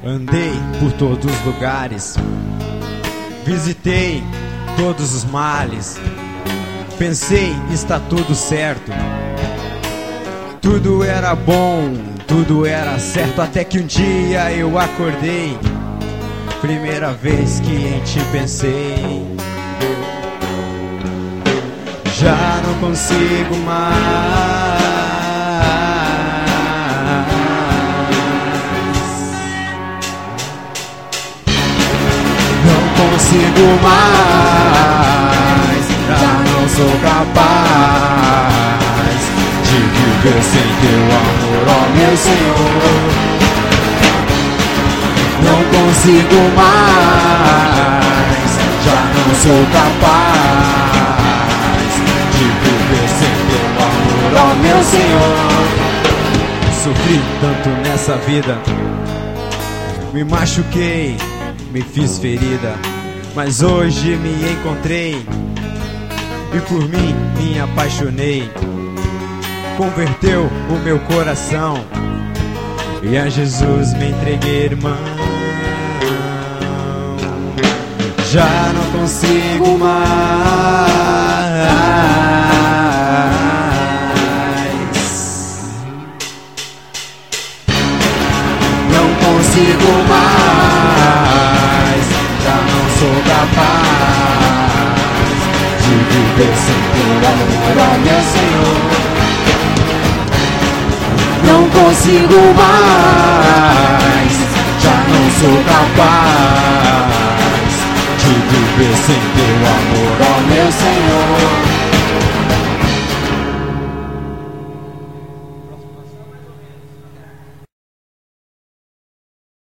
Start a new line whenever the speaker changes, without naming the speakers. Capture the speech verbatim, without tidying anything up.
Andei por todos os lugares, visitei todos os males. Pensei, está tudo certo, tudo era bom, tudo era certo. Até que um dia eu acordei, primeira vez que em ti pensei. Já não consigo mais, não consigo mais, já não sou capaz de viver sem teu amor, ó meu Senhor. Não consigo mais, já não sou capaz de viver sem teu amor, ó meu Senhor. Sofri tanto nessa vida, me machuquei, me fiz ferida, mas hoje me encontrei e por mim me apaixonei. Converteu o meu coração e a Jesus me entreguei, irmão. Já não consigo mais, não consigo mais, já não sou capaz de viver sem teu amor, ó meu Senhor. Não consigo mais, já não sou capaz